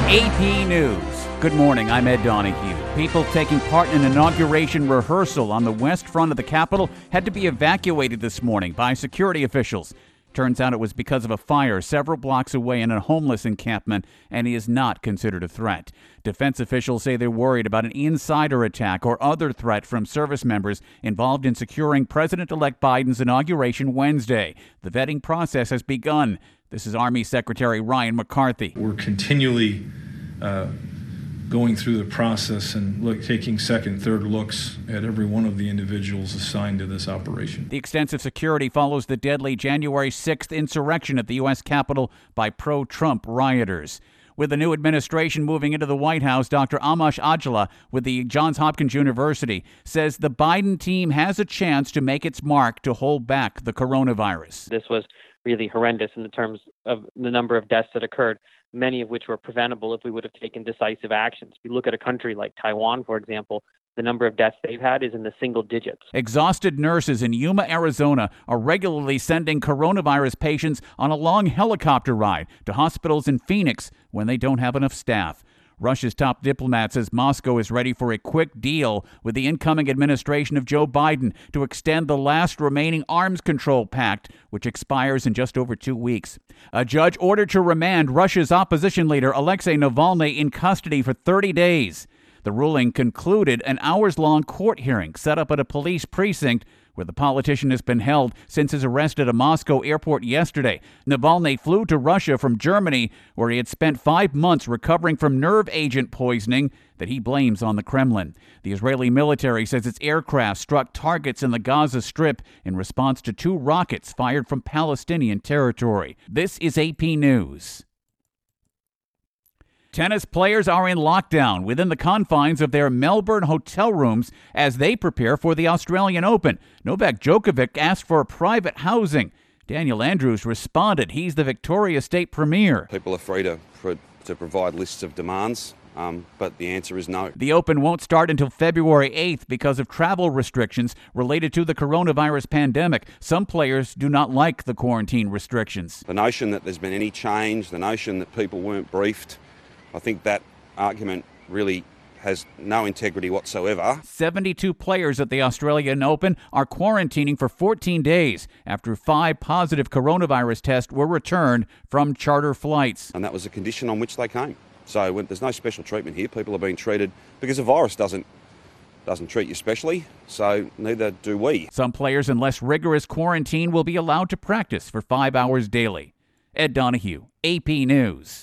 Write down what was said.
AP News. Good morning, I'm Ed Donahue. People taking part in an inauguration rehearsal on the west front of the Capitol had to be evacuated this morning by security officials. Turns out it was because of a fire several blocks away in a homeless encampment, and he is not considered a threat. Defense officials say they're worried about an insider attack or other threat from service members involved in securing President-elect Biden's inauguration Wednesday. The vetting process has begun. This is Army Secretary Ryan McCarthy. We're continually going through the process and taking second, third looks at every one of the individuals assigned to this operation. The extensive security follows the deadly January 6th insurrection at the U.S. Capitol by pro-Trump rioters. With the new administration moving into the White House, Dr. Amash Ajla with the Johns Hopkins University says the Biden team has a chance to make its mark to hold back the coronavirus. This was really horrendous in the terms of the number of deaths that occurred, many of which were preventable if we would have taken decisive actions. If you look at a country like Taiwan, for example, the number of deaths they've had is in the single digits. Exhausted nurses in Yuma, Arizona are regularly sending coronavirus patients on a long helicopter ride to hospitals in Phoenix when they don't have enough staff. Russia's top diplomat says Moscow is ready for a quick deal with the incoming administration of Joe Biden to extend the last remaining arms control pact, which expires in just over 2 weeks. A judge ordered to remand Russia's opposition leader Alexei Navalny in custody for 30 days. The ruling concluded an hours-long court hearing set up at a police precinct where the politician has been held since his arrest at a Moscow airport yesterday. Navalny flew to Russia from Germany, where he had spent 5 months recovering from nerve agent poisoning that he blames on the Kremlin. The Israeli military says its aircraft struck targets in the Gaza Strip in response to 2 rockets fired from Palestinian territory. This is AP News. Tennis players are in lockdown within the confines of their Melbourne hotel rooms as they prepare for the Australian Open. Novak Djokovic asked for private housing. Daniel Andrews responded. He's the Victoria State Premier. People are free to provide lists of demands, but the answer is no. The Open won't start until February 8th because of travel restrictions related to the coronavirus pandemic. Some players do not like the quarantine restrictions. The notion that there's been any change, the notion that people weren't briefed, I think that argument really has no integrity whatsoever. 72 players at the Australian Open are quarantining for 14 days after 5 positive coronavirus tests were returned from charter flights. And that was a condition on which they came. So there's no special treatment here. People are being treated because the virus doesn't treat you specially, so neither do we. Some players in less rigorous quarantine will be allowed to practice for 5 hours daily. Ed Donahue, AP News.